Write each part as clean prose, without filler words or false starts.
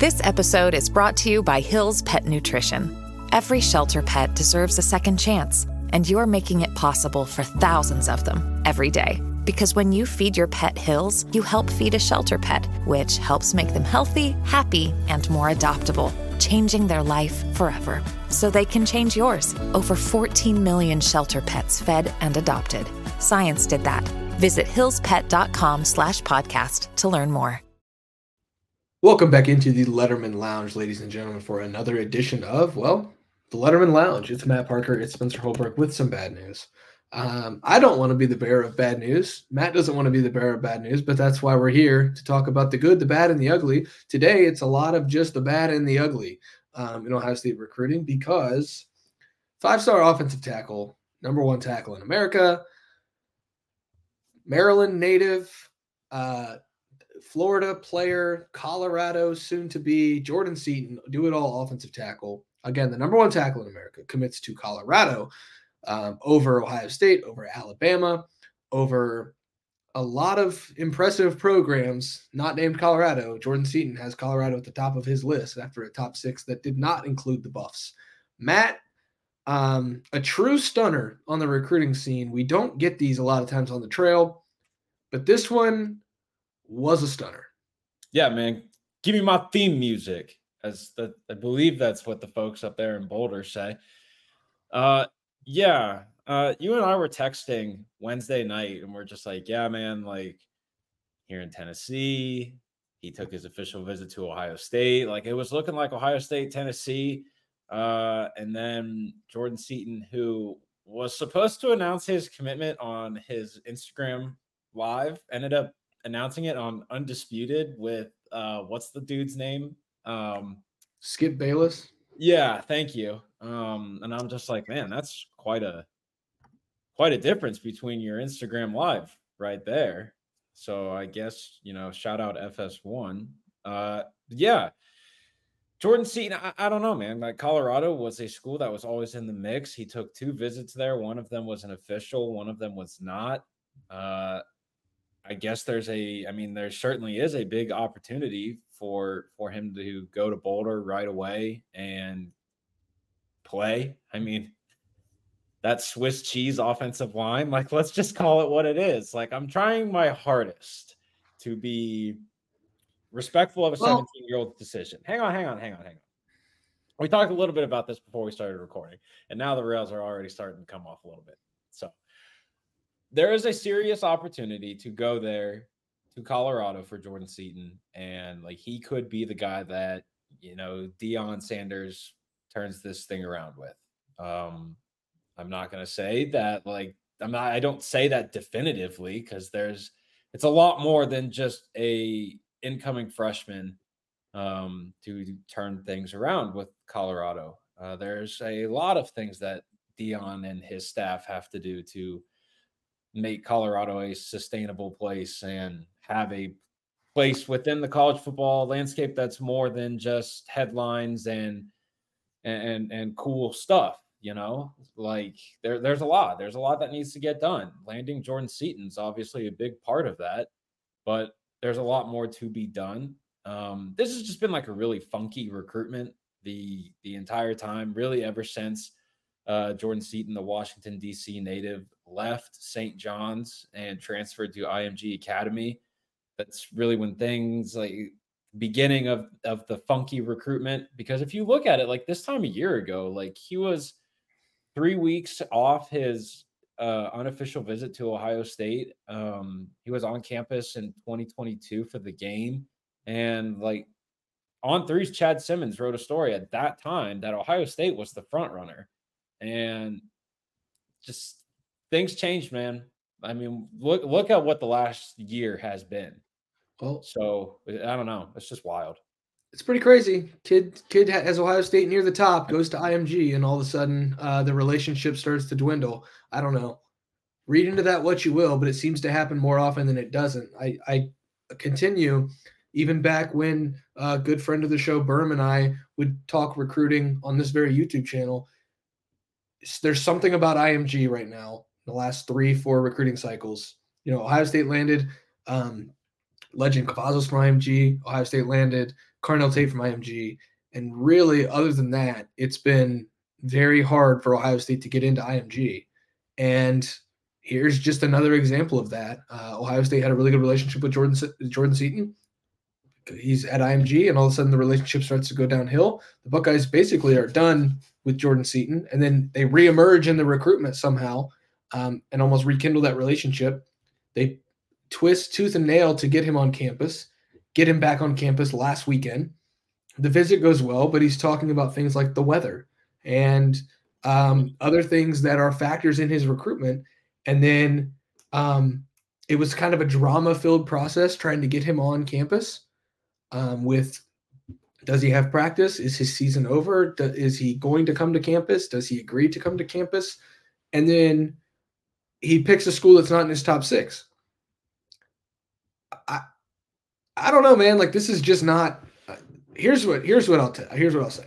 This episode is brought to you by Hill's Pet Nutrition. Every shelter pet deserves a second chance, and you're making it possible for thousands of them every day. Because when you feed your pet Hill's, you help feed a shelter pet, which helps make them healthy, happy, and more adoptable, changing their life forever. So they can change yours. Over 14 million shelter pets fed and adopted. Science did that. Visit hillspet.com/podcast to learn more. Welcome back into the Letterman Lounge, ladies and gentlemen, for another edition of, well, the Letterman Lounge. It's Matt Parker, it's Spencer Holbrook with some bad news. I don't want to be the bearer of bad news. Matt doesn't want to be the bearer of bad news, but that's why we're here to talk about the good, the bad, and the ugly. Today, it's a lot of just the bad and the ugly in Ohio State recruiting because five-star offensive tackle, number one tackle in America, Maryland native, Florida player, Colorado, soon to be Jordan Seaton, do-it-all offensive tackle. Again, the number one tackle in America commits to Colorado over Ohio State, over Alabama, over a lot of impressive programs not named Colorado. Jordan Seaton has Colorado at the top of his list after a top six that did not include the Buffs. Matt, a true stunner on the recruiting scene. We don't get these a lot of times on the trail, but this one was a stunner. Yeah, man. Give me my theme music, I believe that's what the folks up there in Boulder say. You and I were texting Wednesday night, and we're just like, yeah, man, like here in Tennessee, he took his official visit to Ohio State. Like it was looking like Ohio State, Tennessee. And then Jordan Seaton, who was supposed to announce his commitment on his Instagram Live, ended up announcing it on Undisputed with what's the dude's name? Skip Bayless. Yeah, thank you. And I'm just like, man, that's quite a difference between your Instagram Live right there. So I guess, shout out FS1. Yeah. Jordan Seaton, I don't know, man. Like Colorado was a school that was always in the mix. He took 2 visits there. One of them was an official, one of them was not. I guess there certainly is a big opportunity for him to go to Boulder right away and play. I mean, that Swiss cheese offensive line, like, let's just call it what it is. Like, I'm trying my hardest to be respectful of a 17-year-old decision. Hang on. We talked a little bit about this before we started recording, and now the rails are already starting to come off a little bit. So there is a serious opportunity to go there to Colorado for Jordan Seaton. And like, he could be the guy that, Deion Sanders turns this thing around with. I'm not going to say that, I don't say that definitively because it's a lot more than just a incoming freshman to turn things around with Colorado. There's a lot of things that Deion and his staff have to do to make Colorado a sustainable place and have a place within the college football landscape that's more than just headlines and cool stuff. Like there's a lot that needs to get done. Landing Jordan Seaton's obviously a big part of that, but there's a lot more to be done. This has just been like a really funky recruitment the entire time, really ever since Jordan Seaton, the Washington, D.C. native, left St. John's and transferred to IMG Academy. That's really when things like beginning of the funky recruitment, because if you look at it, like this time a year ago, like he was 3 weeks off his unofficial visit to Ohio State. He was on campus in 2022 for the game. And like On3's Chad Simmons wrote a story at that time that Ohio State was the front runner. And just things changed, man. I mean, look at what the last year has been. Well, so I don't know. It's just wild. It's pretty crazy. Kid has Ohio State near the top, goes to IMG, and all of a sudden the relationship starts to dwindle. I don't know. Read into that what you will, but it seems to happen more often than it doesn't. I continue, even back when a good friend of the show, Berm, and I would talk recruiting on this very YouTube channel. There's something about IMG right now, the last 3-4 recruiting cycles. Ohio State landed legend Cavazos from IMG. Ohio State landed Carnell Tate from IMG. And really, other than that, it's been very hard for Ohio State to get into IMG. And here's just another example of that. Ohio State had a really good relationship with Jordan Seaton. He's at IMG, and all of a sudden the relationship starts to go downhill. The Buckeyes basically are done with Jordan Seaton, and then they reemerge in the recruitment somehow and almost rekindle that relationship. They twist tooth and nail to get him on campus, get him back on campus last weekend. The visit goes well, but he's talking about things like the weather and other things that are factors in his recruitment. And then it was kind of a drama-filled process trying to get him on campus with does he have practice? Is his season over? Is he going to come to campus? Does he agree to come to campus? And then he picks a school that's not in his top 6. I don't know, man. Like, this is just not here's what I'll say.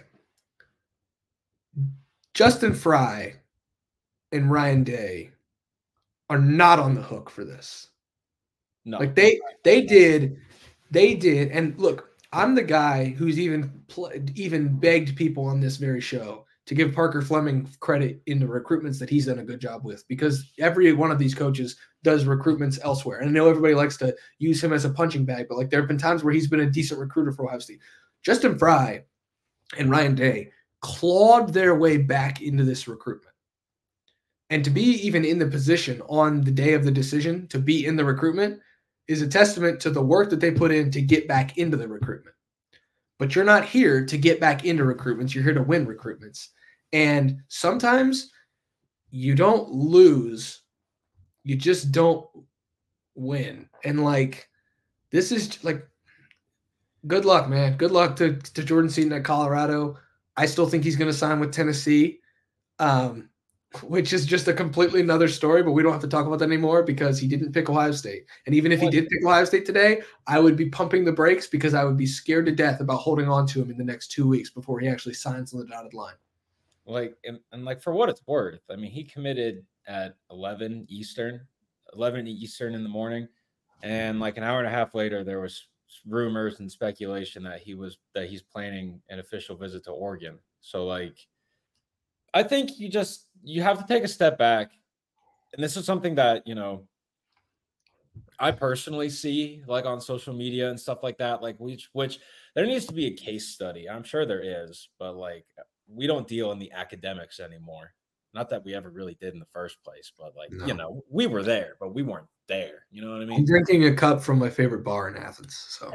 Justin Fry and Ryan Day are not on the hook for this. No. Like they did, and look, I'm the guy who's even begged people on this very show to give Parker Fleming credit in the recruitments that he's done a good job with, because every one of these coaches does recruitments elsewhere. And I know everybody likes to use him as a punching bag, but like there have been times where he's been a decent recruiter for Ohio State. Justin Fry and Ryan Day clawed their way back into this recruitment. And to be even in the position on the day of the decision to be in the recruitment is a testament to the work that they put in to get back into the recruitment. But you're not here to get back into recruitments. You're here to win recruitments. And sometimes you don't lose. You just don't win. And like, this is like, good luck, man. Good luck to Jordan Seaton at Colorado. I still think he's going to sign with Tennessee, which is just a completely another story, but we don't have to talk about that anymore because he didn't pick Ohio State. And even if he did pick Ohio State today, I would be pumping the brakes because I would be scared to death about holding on to him in the next 2 weeks before he actually signs on the dotted line. Like, and like, for what it's worth, I mean, he committed at 11 Eastern in the morning. And like an hour and a half later, there was rumors and speculation that he's planning an official visit to Oregon. So like, I think you have to take a step back. And this is something that, you know, I personally see like on social media and stuff like that, like which there needs to be a case study. I'm sure there is, but like, we don't deal in the academics anymore. Not that we ever really did in the first place, but like, you know, we were there, but we weren't there. You know what I mean? I'm drinking a cup from my favorite bar in Athens. So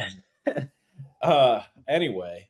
anyway,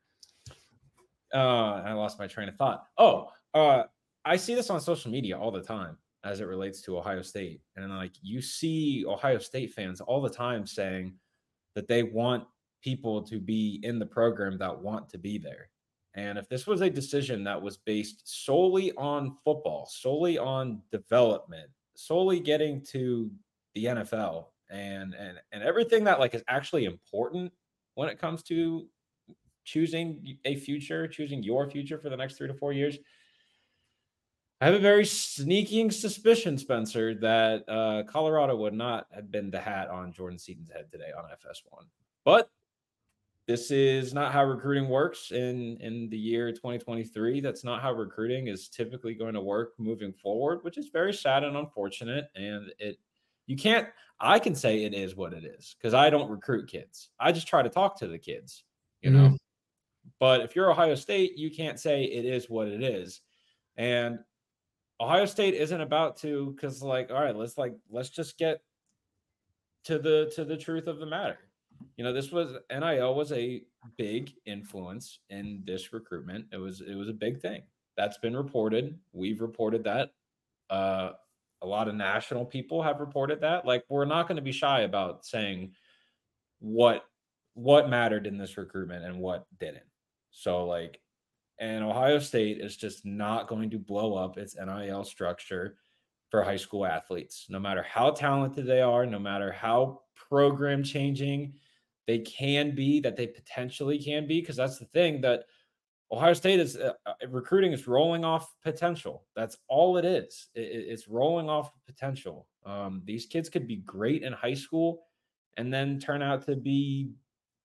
I lost my train of thought. I see this on social media all the time as it relates to Ohio State. And like, you see Ohio State fans all the time saying that they want people to be in the program that want to be there. And if this was a decision that was based solely on football, solely on development, solely getting to the NFL and everything that like is actually important when it comes to choosing your future for the next 3 to 4 years, I have a very sneaking suspicion, Spencer, that Colorado would not have been the hat on Jordan Seaton's head today on FS1. But this is not how recruiting works in the year 2023. That's not how recruiting is typically going to work moving forward, which is very sad and unfortunate. And I can say it is what it is because I don't recruit kids. I just try to talk to the kids, you know. But if you're Ohio State, you can't say it is what it is. And Ohio State isn't about to, because like, all right, let's just get to the truth of the matter. You know, NIL was a big influence in this recruitment. It was a big thing. That's been reported. We've reported that. A lot of national people have reported that. Like, we're not going to be shy about saying what mattered in this recruitment and what didn't. So like, and Ohio State is just not going to blow up its NIL structure for high school athletes, no matter how talented they are, no matter how program changing they can be, that they potentially can be. Because that's the thing, that Ohio State is recruiting is rolling off potential. That's all it is. It's rolling off potential. These kids could be great in high school and then turn out to be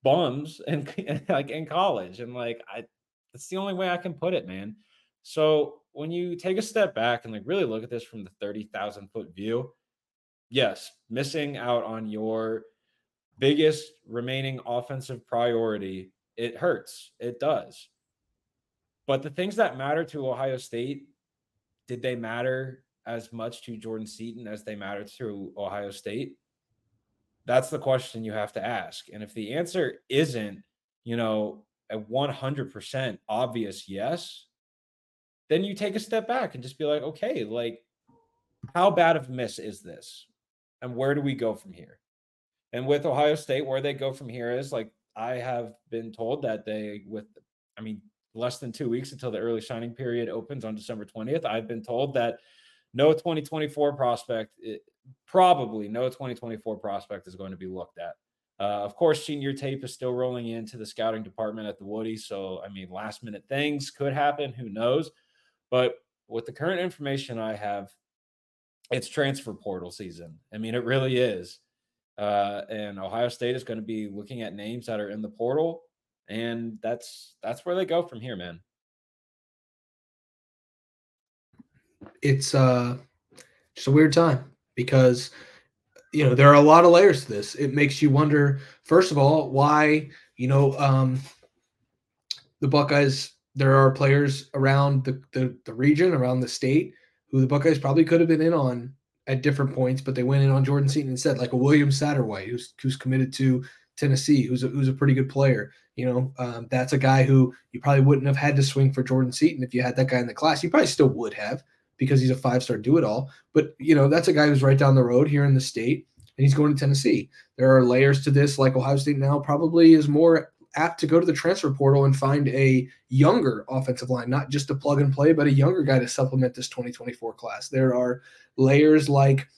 bums and like in college. And like that's the only way I can put it, man. So when you take a step back and like really look at this from the 30,000-foot view, yes, missing out on your biggest remaining offensive priority, it hurts. It does. But the things that matter to Ohio State, did they matter as much to Jordan Seaton as they matter to Ohio State? That's the question you have to ask. And if the answer isn't, a 100% obvious yes, then you take a step back and just be like, okay, like, how bad of a miss is this? And where do we go from here? And with Ohio State, where they go from here is like, I have been told that less than 2 weeks until the early signing period opens on December 20th. I've been told that no 2024 prospect, probably no 2024 prospect is going to be looked at. Of course, senior tape is still rolling into the scouting department at the Woody. So, last minute things could happen. Who knows? But with the current information I have, it's transfer portal season. It really is. And Ohio State is going to be looking at names that are in the portal. And that's where they go from here, man. It's just a weird time because there are a lot of layers to this. It makes you wonder, first of all, why the Buckeyes. There are players around the region, around the state, who the Buckeyes probably could have been in on at different points, but they went in on Jordan Seaton instead, like a William Satterwhite, who's committed to Tennessee, who's a pretty good player. That's a guy who you probably wouldn't have had to swing for Jordan Seaton if you had that guy in the class. You probably still would have, because he's a 5-star do-it-all. But, that's a guy who's right down the road here in the state, and he's going to Tennessee. There are layers to this, like Ohio State now probably is more apt to go to the transfer portal and find a younger offensive line, not just a plug and play, but a younger guy to supplement this 2024 class. There are layers like,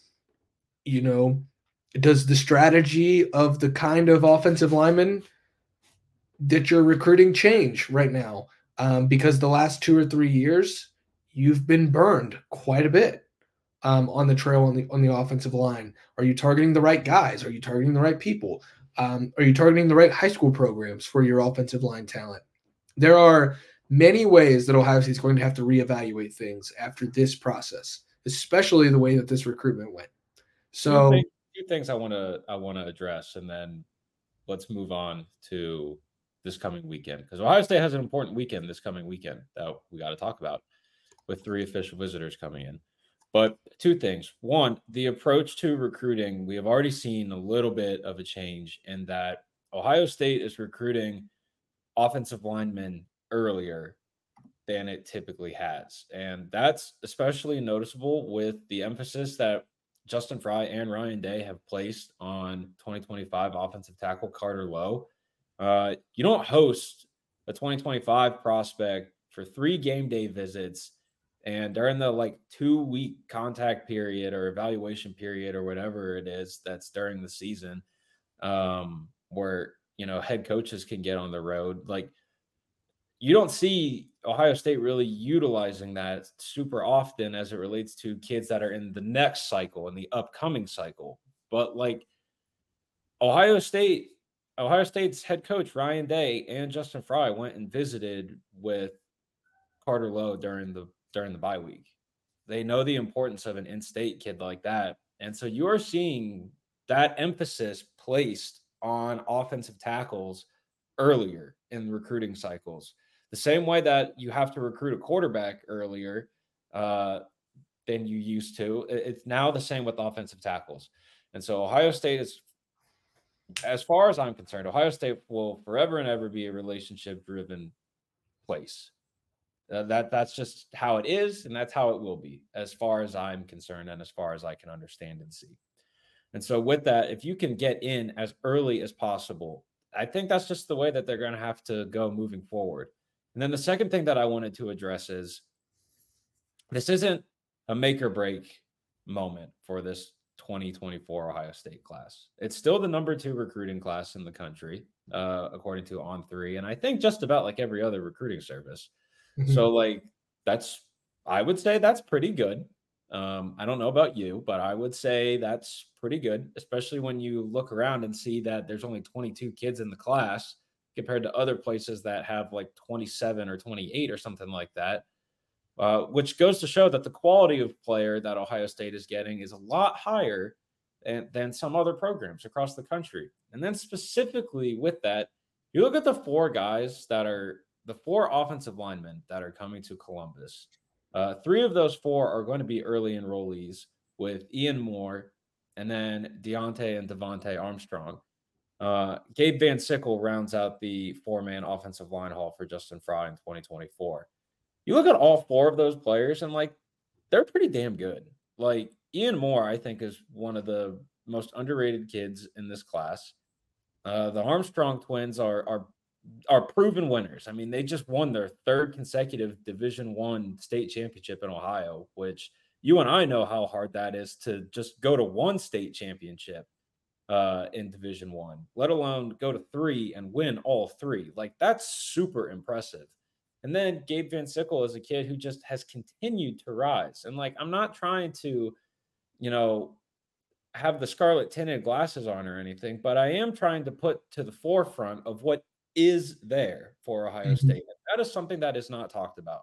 does the strategy of the kind of offensive lineman that you're recruiting change right now? Because the last 2 or 3 years, you've been burned quite a bit on the trail on the offensive line. Are you targeting the right guys? Are you targeting the right people? Are you targeting the right high school programs for your offensive line talent? There are many ways that Ohio State is going to have to reevaluate things after this process, especially the way that this recruitment went. So, two things I want to address, and then let's move on to this coming weekend, because Ohio State has an important weekend this coming weekend that we got to talk about, with 3 official visitors coming in. But 2 things. One, the approach to recruiting, we have already seen a little bit of a change in that Ohio State is recruiting offensive linemen earlier than it typically has. And that's especially noticeable with the emphasis that Justin Fry and Ryan Day have placed on 2025 offensive tackle Carter Lowe. You don't host a 2025 prospect for 3 game day visits and during the 2-week contact period or evaluation period or whatever it is that's during the season, where head coaches can get on the road. You don't see Ohio State really utilizing that super often as it relates to kids that are in the next cycle and the upcoming cycle. But Ohio State's head coach Ryan Day and Justin Fry went and visited with Carter Lowe during the bye week. They know the importance of an in-state kid like that. And so you're seeing that emphasis placed on offensive tackles earlier in recruiting cycles. The same way that you have to recruit a quarterback earlier than you used to. It's now the same with offensive tackles. And so Ohio State is, as far as I'm concerned, Ohio State will forever and ever be a relationship-driven place. That's just how it is, and that's how it will be, as far as I'm concerned and as far as I can understand and see. And so with that, if you can get in as early as possible, I think that's just the way that they're going to have to go moving forward. And then the second thing that I wanted to address is this isn't a make or break moment for this 2024 Ohio State class. It's still the number 2 recruiting class in the country, according to On3, and I think just about every other recruiting service. Mm-hmm. So I would say that's pretty good. I don't know about you, but I would say that's pretty good, especially when you look around and see that there's only 22 kids in the class compared to other places that have like 27 or 28 or something like that. Which goes to show that the quality of player that Ohio State is getting is a lot higher than some other programs across the country. And then specifically with that, you look at the four guys that are the four offensive linemen that are coming to Columbus. Three of those four are going to be early enrollees with Ian Moore and then Deontay and Devontae Armstrong. Gabe Van Sickle rounds out the four-man offensive line haul for Justin Fry in 2024. You look at all four of those players and like they're pretty damn good. Like Ian Moore, I think, is one of the most underrated kids in this class. The Armstrong twins are proven winners. I mean, they just won their third consecutive Division I state championship in Ohio, which you and I know how hard that is to just go to one state championship in Division I, let alone go to three and win all three. Like that's super impressive. And then Gabe Van Sickle is a kid who just has continued to rise. And like, I'm not trying to, have the scarlet tinted glasses on or anything, but I am trying to put to the forefront of what is there for Ohio State. That is something that is not talked about.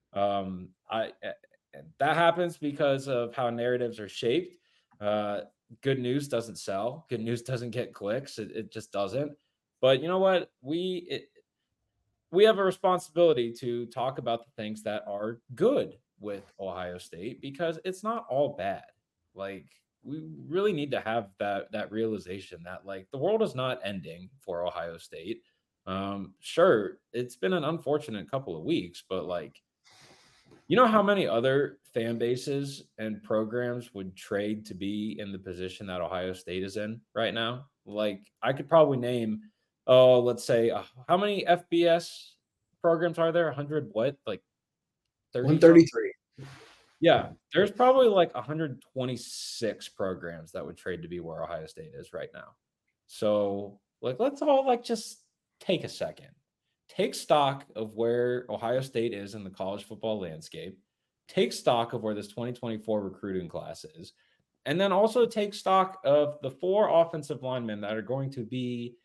That happens because of how narratives are shaped. Good news doesn't sell. Good news doesn't get clicks. It just doesn't. But you know what? We have a responsibility to talk about the things that are good with Ohio State because it's not all bad. Like we really need to have that realization that like the world is not ending for Ohio State. Sure, it's been an unfortunate couple of weeks, but like, you know how many other fan bases and programs would trade to be in the position that Ohio State is in right now? Like I could probably name, let's say, how many FBS programs are there? 100 what? Like 133. Yeah, there's probably like 126 programs that would trade to be where Ohio State is right now. So, like, let's all like just take a second. Take stock of where Ohio State is in the college football landscape. Take stock of where this 2024 recruiting class is. And then also take stock of the four offensive linemen that are going to be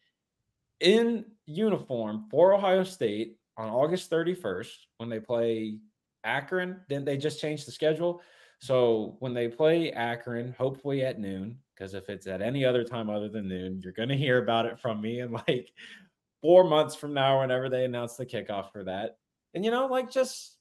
in uniform for Ohio State on August 31st when they play Akron. Then they just changed the schedule. So when they play Akron, hopefully at noon, because if it's at any other time other than noon, you're going to hear about it from me in like 4 months from now, whenever they announce the kickoff for that. And, just,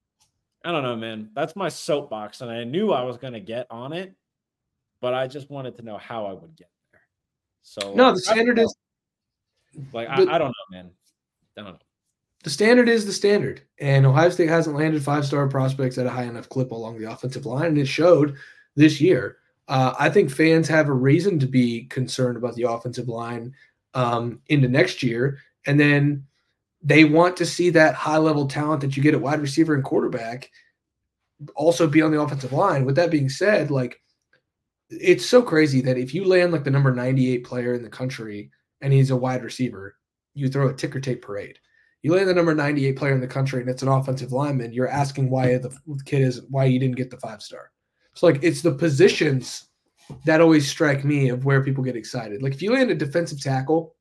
I don't know, man, that's my soapbox. And I knew I was going to get on it, but I just wanted to know how I would get there. So no, the standard is like, I don't know, man. I don't know. The standard is the standard, and Ohio State hasn't landed five-star prospects at a high enough clip along the offensive line, and it showed this year. I think fans have a reason to be concerned about the offensive line into next year, and then they want to see that high-level talent that you get at wide receiver and quarterback also be on the offensive line. With that being said, like it's so crazy that if you land like the number 98 player in the country and he's a wide receiver, you throw a ticker tape parade. You land the number 98 player in the country and it's an offensive lineman, you're asking why the kid is why you didn't get the 5-star. So like it's the positions that always strike me of where people get excited. Like if you land a defensive tackle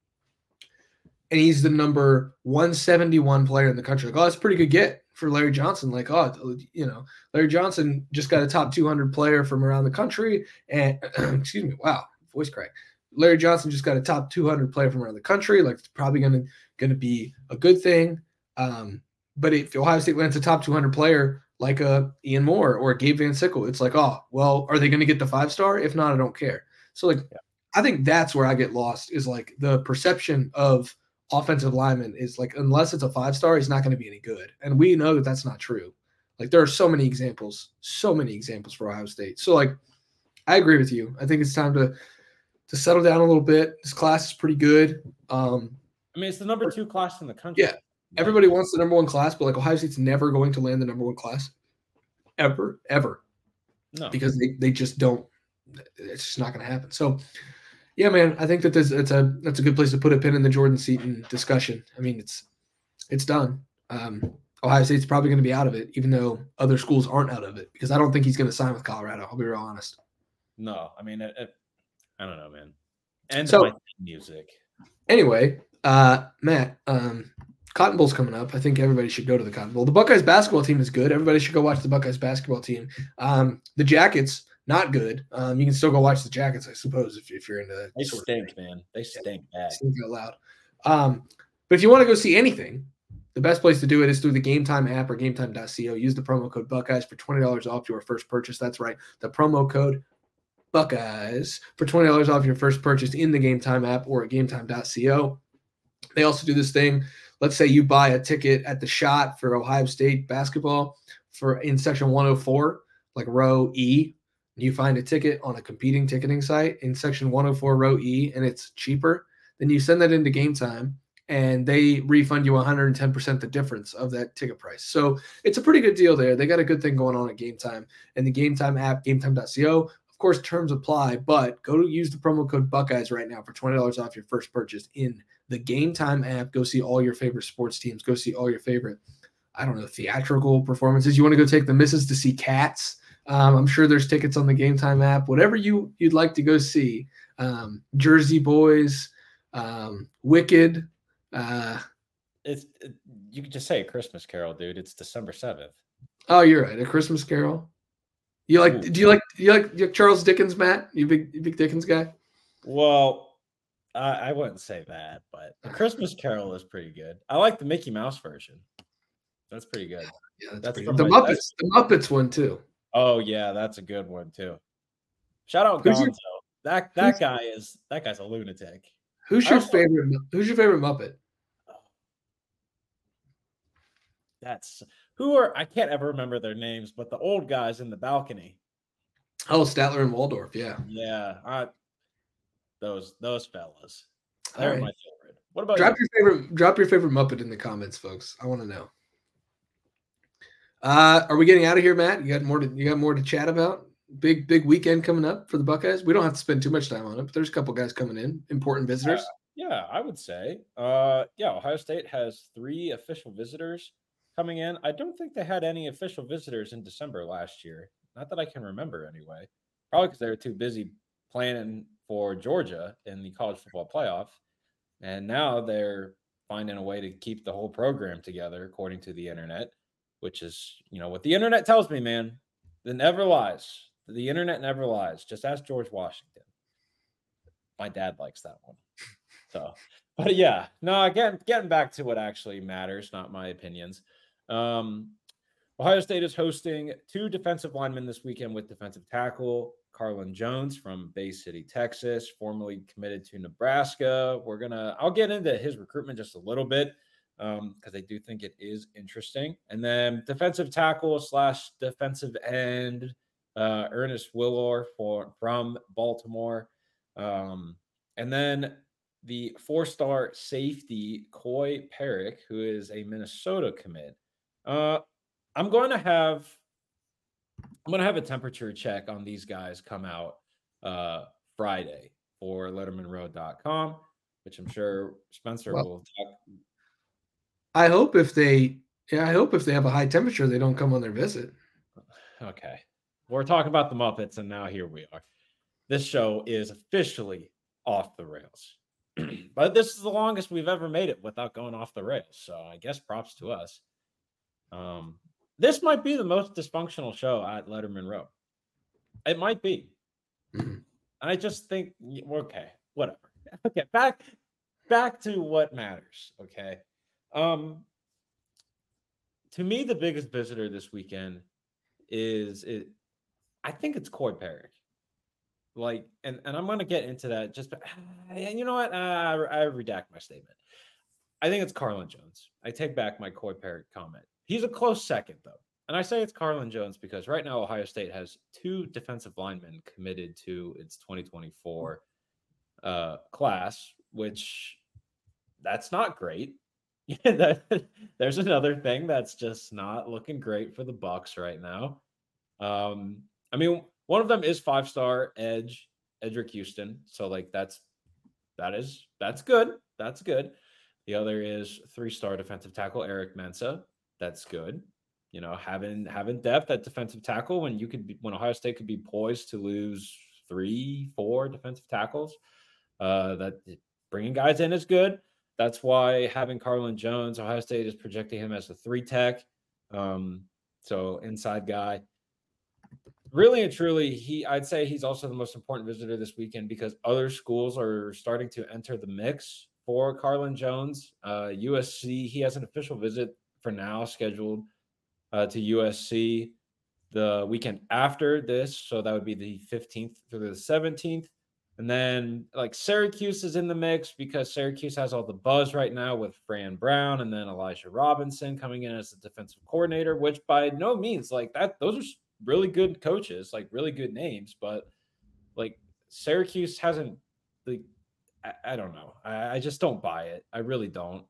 and he's the number 171 player in the country, like, oh, that's a pretty good get for Larry Johnson. Like, oh, Larry Johnson just got a top 200 player from around the country. And excuse me, wow, voice crack. Larry Johnson just got a top 200 player from around the country. Like, it's probably going to be a good thing. But if Ohio State lands a top 200 player like a Ian Moore or a Gabe Van Sickle, it's like, oh, well, are they going to get the 5-star? If not, I don't care. So, like, I think that's where I get lost is like the perception of offensive lineman is like, unless it's a 5-star, he's not going to be any good. And we know that that's not true. Like, there are so many examples for Ohio State. So, like, I agree with you. I think it's time to settle down a little bit. This class is pretty good. I mean, it's the number 2 class in the country. Yeah. Everybody wants the number 1 class, but like Ohio State's never going to land the number 1 class. Ever. No. Because they just don't. It's just not going to happen. So, yeah, man, I think that that's a good place to put a pin in the Jordan Seaton discussion. I mean, it's done. Ohio State's probably going to be out of it, even though other schools aren't out of it, because I don't think he's going to sign with Colorado. I'll be real honest. No, I mean, I don't know, man. End So, my music. Anyway, Matt, Cotton Bowl's coming up. I think everybody should go to the Cotton Bowl. The Buckeyes basketball team is good. Everybody should go watch the Buckeyes basketball team. The Jackets, not good. You can still go watch the Jackets, I suppose, if you're into that. They stink, man. They stink bad. Stink out loud. But if you want to go see anything, the best place to do it is through the Game Time app or gametime.co. Use the promo code Buckeyes for $20 off your first purchase. That's right. The promo code Buckeyes for $20 off your first purchase in the Game Time app or at gametime.co. They also do this thing. Let's say you buy a ticket at the Shot for Ohio State basketball in section 104, like row E. You find a ticket on a competing ticketing site in section 104, row E, and it's cheaper. Then you send that into Game Time, and they refund you 110% the difference of that ticket price. So it's a pretty good deal there. They got a good thing going on at Game Time. And the Game Time app, gametime.co, of course, terms apply, but go to use the promo code Buckeyes right now for $20 off your first purchase in the Game Time app. Go see all your favorite sports teams. Go see all your favorite, theatrical performances. You want to go take the missus to see Cats? I'm sure there's tickets on the Game Time app. Whatever you'd like to go see. Jersey Boys, Wicked. You could just say A Christmas Carol, dude. It's December 7th. Oh, you're right. A Christmas Carol. Do you like Charles Dickens, Matt? You big Dickens guy? Well, I wouldn't say that, but A Christmas Carol is pretty good. I like the Mickey Mouse version. That's pretty good. Yeah, that's pretty good. The Muppets one too. Oh yeah, that's a good one too. Shout out Gonzo. That guy's a lunatic. Who's your favorite Muppet? I can't ever remember their names, but the old guys in the balcony. Oh, Statler and Waldorf, yeah. Yeah. Those fellas. They're my favorite. What about drop your favorite Muppet in the comments, folks. I want to know. Are we getting out of here, Matt? You got more to chat about? Big weekend coming up for the Buckeyes. We don't have to spend too much time on it, but there's a couple guys coming in, important visitors. Yeah, I would say. Ohio State has 3 official visitors coming in. I don't think they had any official visitors in December last year. Not that I can remember anyway. Probably because they were too busy planning for Georgia in the college football playoff. And now they're finding a way to keep the whole program together, according to the internet, which is, what the internet tells me, man. It never lies. The internet never lies. Just ask George Washington. My dad likes that one. So, but yeah, no, again, getting back to what actually matters, not my opinions. Ohio State is hosting 2 defensive linemen this weekend with defensive tackle Carlin Jones from Bay City, Texas, formerly committed to Nebraska. I'll get into his recruitment just a little bit because I do think it is interesting. And then defensive tackle / defensive end Ernest Willor from Baltimore. And then the 4-star safety Coy Perrick, who is a Minnesota commit. I'm going to have a temperature check on these guys come out Friday for LettermanRoad.com, which I'm sure Spencer will talk. I hope if they have a high temperature, they don't come on their visit. Okay. We're talking about the Muppets, and now here we are. This show is officially off the rails. But this is the longest we've ever made it without going off the rails. So I guess props to us. This might be the most dysfunctional show at Letterman Row. It might be. Mm-hmm. I just think, okay, whatever. Okay, back to what matters. Okay. To me, the biggest visitor this weekend I think it's Coy Perrick. And I'm going to get into that and you know what? I redact my statement. I think it's Carlin Jones. I take back my Coy Perrick comment. He's a close second, though. And I say it's Carlin Jones because right now Ohio State has 2 defensive linemen committed to its 2024 class, which that's not great. There's another thing that's just not looking great for the Bucs right now. I mean, one of them is 5-star edge Edric Houston, so that's good. That's good. The other is 3-star defensive tackle Eric Mensah. that's good. You know, having depth at defensive tackle when when Ohio State could be poised to lose 3-4 defensive tackles. That bringing guys in is good. That's why having Carlin Jones, Ohio State is projecting him as a 3 tech. So inside guy. Really and truly, I'd say he's also the most important visitor this weekend because other schools are starting to enter the mix for Carlin Jones. USC, he has an official visit for now scheduled to USC the weekend after this. So that would be the 15th through the 17th. And then like Syracuse is in the mix because Syracuse has all the buzz right now with Fran Brown and then Elijah Robinson coming in as the defensive coordinator, which by no means like that, those are really good coaches, like really good names, but like Syracuse hasn't like, I don't know. I just don't buy it. I really don't.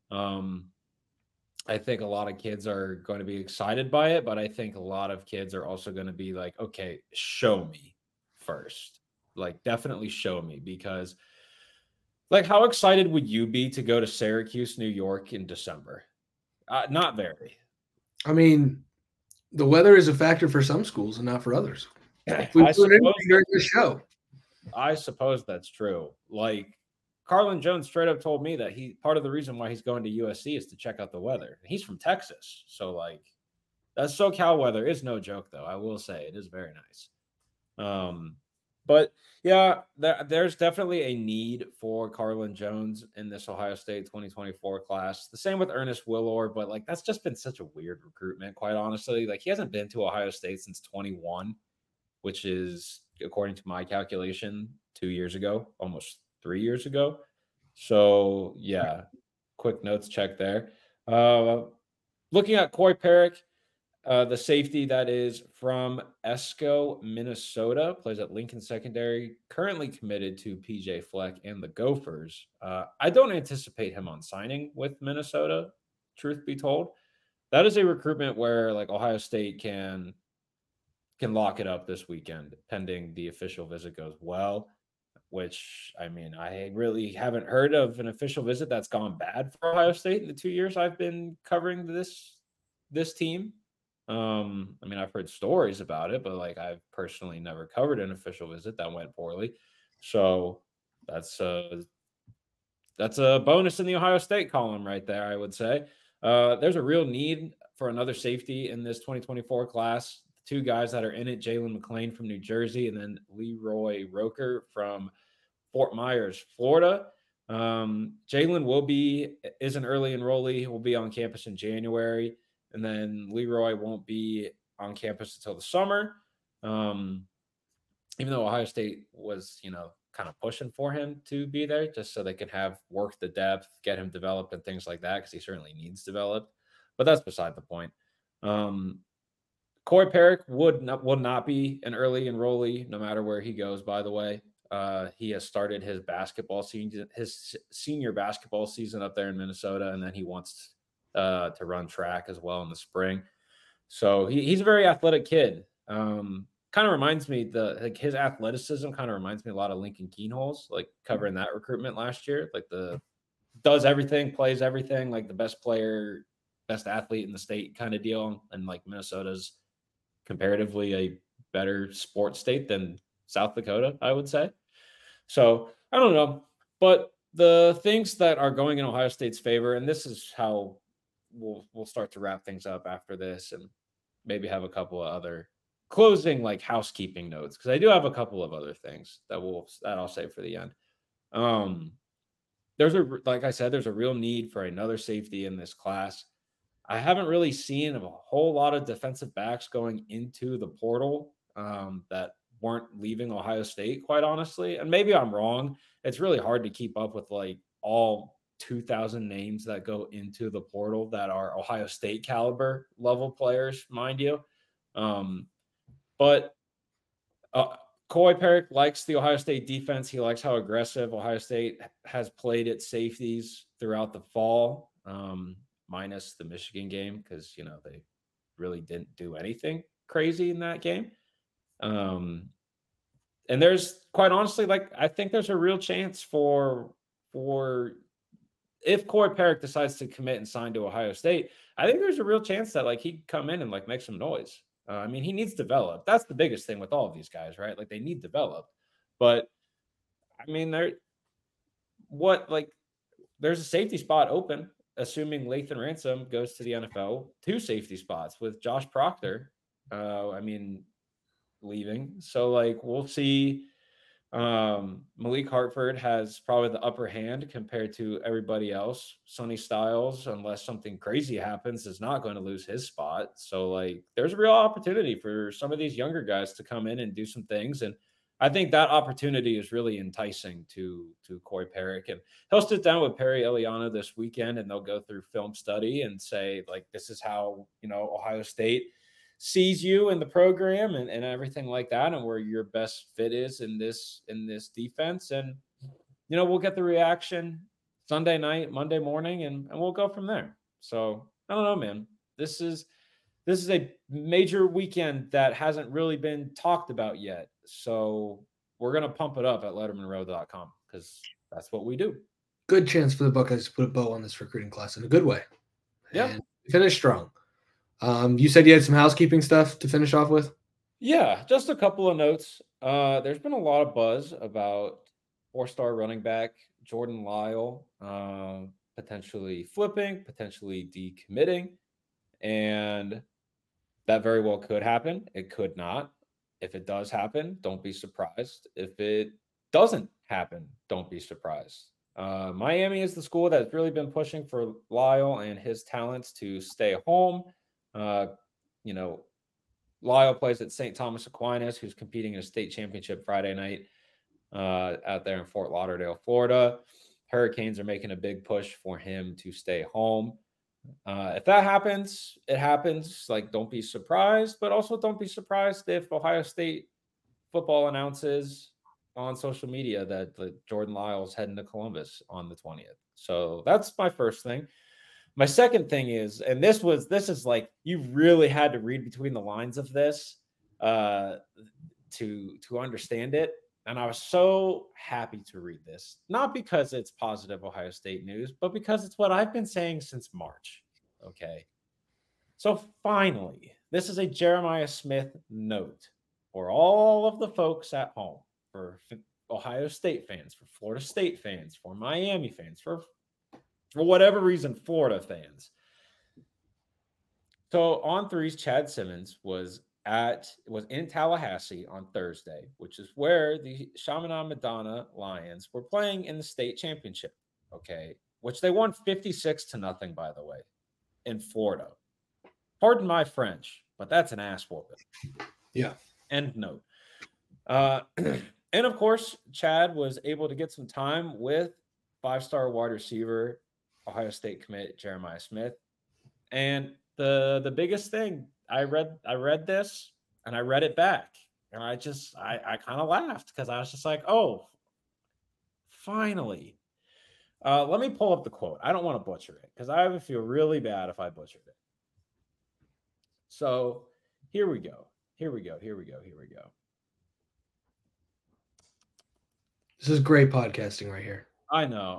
I think a lot of kids are going to be excited by it, but I think a lot of kids are also going to be like, okay, show me first. Like, definitely show me because, like, how excited would you be to go to Syracuse, New York in December? Not very. I mean, the weather is a factor for some schools and not for others. I suppose during the show. I suppose that's true. Like, Carlin Jones straight up told me that part of the reason why he's going to USC is to check out the weather. He's from Texas, so like that SoCal weather is no joke, though. I will say it is very nice. But yeah, there's definitely a need for Carlin Jones in this Ohio State 2024 class. The same with Ernest Willor, but like that's just been such a weird recruitment, quite honestly. Like he hasn't been to Ohio State since 21, which is according to my calculation 2 years ago, almost 3 years ago. So yeah, quick notes check there. Looking at Coy Perrick, the safety that is from Esco, Minnesota, plays at Lincoln Secondary, currently committed to PJ Fleck and the Gophers. I don't anticipate him on signing with Minnesota, truth be told. That is a recruitment where like Ohio State can lock it up this weekend, pending the official visit goes well. Which, I mean, I really haven't heard of an official visit that's gone bad for Ohio State in the 2 years I've been covering this team. I mean, I've heard stories about it, but like I've personally never covered an official visit that went poorly. So that's a bonus in the Ohio State column right there, I would say. There's a real need for another safety in this 2024 class. Two guys that are in it, Jalen McLean from New Jersey, and then Leroy Roker from Fort Myers, Florida. Jalen is an early enrollee. He will be on campus in January, and then Leroy won't be on campus until the summer. Even though Ohio State was, kind of pushing for him to be there just so they could have work the depth, get him developed and things like that, because he certainly needs developed. But that's beside the point. Coy Perrick will not be an early enrollee no matter where he goes, by the way. He has started his senior basketball season up there in Minnesota, and then he wants to run track as well in the spring. So he's a very athletic kid. Kind of reminds me his athleticism kind of reminds me a lot of Lincoln Keenholz, like covering that recruitment last year. Like does everything, plays everything, like the best player, best athlete in the state kind of deal. And like Minnesota's comparatively a better sports state than South Dakota, I would say. So I don't know, but the things that are going in Ohio State's favor, and this is how we'll start to wrap things up after this, and maybe have a couple of other closing like housekeeping notes, because I do have a couple of other things that I'll say for the end. Like I said, there's a real need for another safety in this class. I haven't really seen a whole lot of defensive backs going into the portal that weren't leaving Ohio State, quite honestly. And maybe I'm wrong. It's really hard to keep up with like all 2,000 names that go into the portal that are Ohio State caliber level players, mind you. But Coy Perrick likes the Ohio State defense. He likes how aggressive Ohio State has played its safeties throughout the fall, minus the Michigan game, because, they really didn't do anything crazy in that game. And there's, quite honestly, like, I think there's a real chance for if Corey Perrick decides to commit and sign to Ohio State, I think there's a real chance that like he'd come in and like make some noise. I mean, he needs develop. That's the biggest thing with all of these guys, right? Like they need develop. But I mean, there's a safety spot open, assuming Lathan Ransom goes to the NFL. 2 safety spots with Josh Proctor. Leaving. So like we'll see. Malik Hartford has probably the upper hand compared to everybody else. Sonny Styles, unless something crazy happens, is not going to lose his spot. So like there's a real opportunity for some of these younger guys to come in and do some things. And I think that opportunity is really enticing to Corey Perrick. And he'll sit down with Perry Eliano this weekend and they'll go through film study and say, like, this is how, Ohio State sees you in the program and everything like that, and where your best fit is in this defense. And we'll get the reaction Sunday night, Monday morning, and we'll go from there. So I don't know, man. This is a major weekend that hasn't really been talked about yet. So we're gonna pump it up at LettermanRow.com because that's what we do. Good chance for the Buckeyes to put a bow on this recruiting class in a good way. Yeah, and finish strong. You said you had some housekeeping stuff to finish off with? Yeah, just a couple of notes. There's been a lot of buzz about 4-star running back Jordan Lyle potentially flipping, potentially decommitting, and that very well could happen. It could not. If it does happen, don't be surprised. If it doesn't happen, don't be surprised. Miami is the school that's really been pushing for Lyle and his talents to stay home. Lyle plays at St. Thomas Aquinas, who's competing in a state championship Friday night out there in Fort Lauderdale, Florida. Hurricanes are making a big push for him to stay home. If that happens, it happens. Like, don't be surprised, but also don't be surprised if Ohio State football announces on social media that Jordan Lyle's heading to Columbus on the 20th. So that's my first thing. My second thing is, and this is like, you really had to read between the lines of this to understand it. And I was so happy to read this, not because it's positive Ohio State news, but because it's what I've been saying since March. Okay. So finally, this is a Jeremiah Smith note for all of the folks at home, for Ohio State fans, for Florida State fans, for Miami fans, for whatever reason, Florida fans. So On3's Chad Simmons was in Tallahassee on Thursday, which is where the Chaminade Madonna Lions were playing in the state championship. Okay, which they won 56-0, by the way, in Florida. Pardon my French, but that's an ass whooping. Yeah. End note. And of course, Chad was able to get some time with 5-star wide receiver, Ohio State commit Jeremiah Smith. And the biggest thing, I read this and I read it back, and I kind of laughed because I was just like, oh, finally. Let me pull up the quote. I don't want to butcher it because I would feel really bad if I butchered it. So here we go. This is great podcasting right here. I know.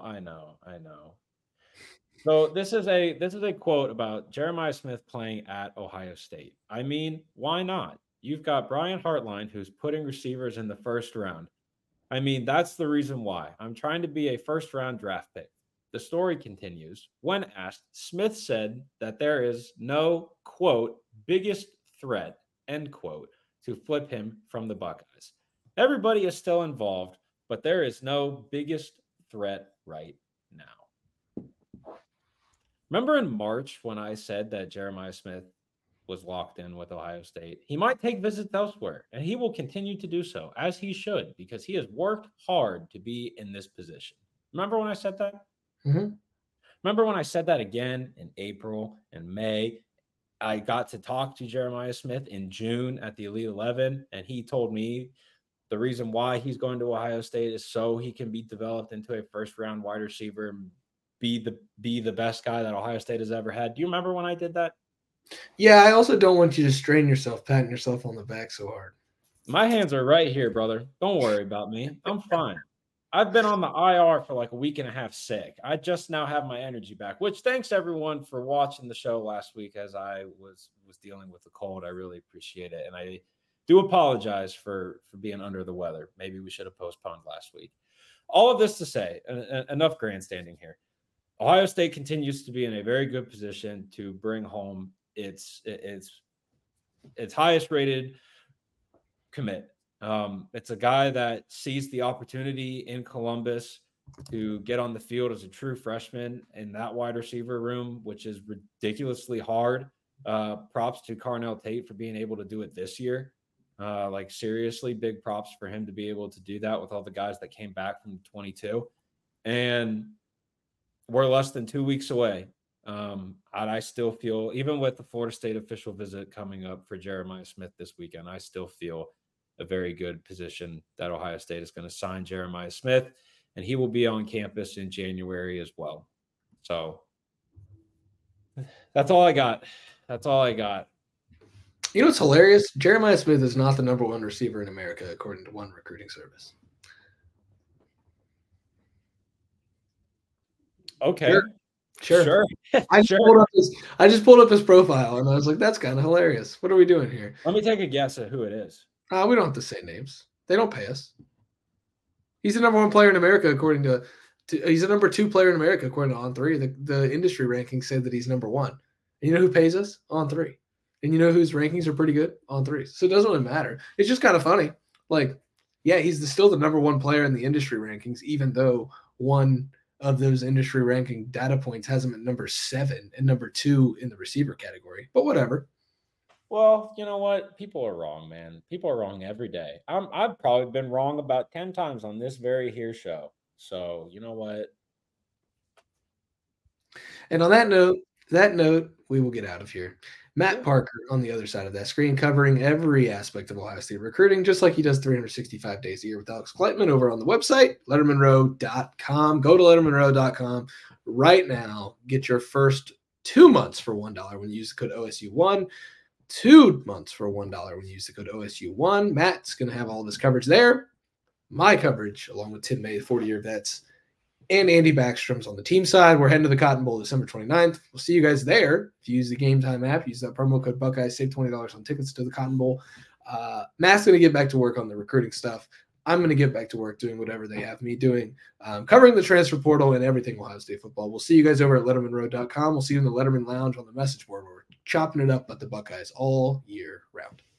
So this is a quote about Jeremiah Smith playing at Ohio State. I mean, why not? You've got Brian Hartline, who's putting receivers in the first round. I mean, that's the reason why. I'm trying to be a first-round draft pick. The story continues. When asked, Smith said that there is no, quote, biggest threat, end quote, to flip him from the Buckeyes. Everybody is still involved, but there is no biggest threat right now. Remember in March when I said that Jeremiah Smith was locked in with Ohio State? He might take visits elsewhere, and he will continue to do so, as he should, because he has worked hard to be in this position. Remember when I said that? Mm-hmm. Remember when I said that again in April and May? I got to talk to Jeremiah Smith in June at the Elite 11, and he told me the reason why he's going to Ohio State is so he can be developed into a first-round wide receiver and be the best guy that Ohio State has ever had. Do you remember when I did that? Yeah, I also don't want you to strain yourself, patting yourself on the back so hard. My hands are right here, brother. Don't worry about me. I'm fine. I've been on the IR for like a week and a half sick. I just now have my energy back, which thanks everyone for watching the show last week as I was dealing with a cold. I really appreciate it. And I do apologize for being under the weather. Maybe we should have postponed last week. All of this to say, enough grandstanding here. Ohio State continues to be in a very good position to bring home its highest rated commit. It's a guy that sees the opportunity in Columbus to get on the field as a true freshman in that wide receiver room, which is ridiculously hard. Props to Carnell Tate for being able to do it this year. Like seriously, big props for him to be able to do that with all the guys that came back from 22. And we're less than 2 weeks away. And I still feel, even with the Florida State official visit coming up for Jeremiah Smith this weekend, I still feel a very good position that Ohio State is going to sign Jeremiah Smith, and he will be on campus in January as well. So that's all I got. You know what's hilarious? Jeremiah Smith is not the number one receiver in America, according to one recruiting service. Okay. Sure. I just pulled up his profile, and I was like, that's kind of hilarious. What are we doing here? Let me take a guess at who it is. We don't have to say names. They don't pay us. He's the number one player in America, according to he's the number 2 player in America, according to On3. The industry rankings said that he's number 1. And you know who pays us? On3. And you know whose rankings are pretty good? On3. So it doesn't really matter. It's just kind of funny. Like, yeah, he's still the number 1 player in the industry rankings, even though one of those industry ranking data points has him at number 7 and number 2 in the receiver category. But whatever. Well, you know what? People are wrong, man. People are wrong every day. I've probably been wrong about 10 times on this very here show. So, you know what? And on that note, we will get out of here. Matt Parker on the other side of that screen, covering every aspect of Ohio State recruiting, just like he does 365 days a year with Alex Kleitman over on the website, LettermanRow.com. Go to LettermanRow.com right now. Get your first 2 months for $1 when you use the code OSU1. 2 months for $1 when you use the code OSU1. Matt's going to have all this coverage there. My coverage, along with Tim May, the 40-year vets, and Andy Backstrom's on the team side. We're heading to the Cotton Bowl December 29th. We'll see you guys there. If you use the Game Time app, use that promo code Buckeyes, save $20 on tickets to the Cotton Bowl. Matt's going to get back to work on the recruiting stuff. I'm going to get back to work doing whatever they have me doing, covering the transfer portal and everything Ohio State football. We'll see you guys over at LettermanRow.com. We'll see you in the Letterman Lounge on the message board where we're chopping it up at the Buckeyes all year round.